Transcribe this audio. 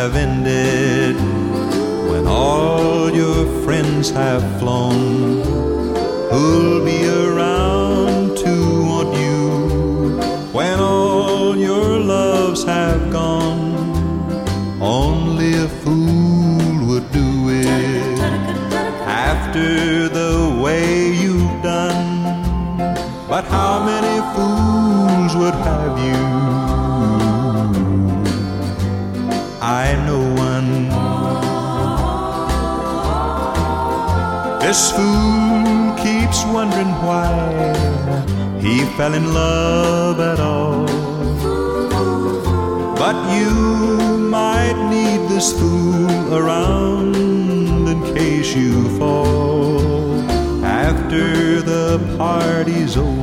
have ended, when all your friends have flown, who'll be around to want you when all your loves have gone? Only a fool would do it after the way you've done. But how many fools would have you? I know one. This fool keeps wondering why he fell in love at all. But you might need this fool around in case you fall after the party's over.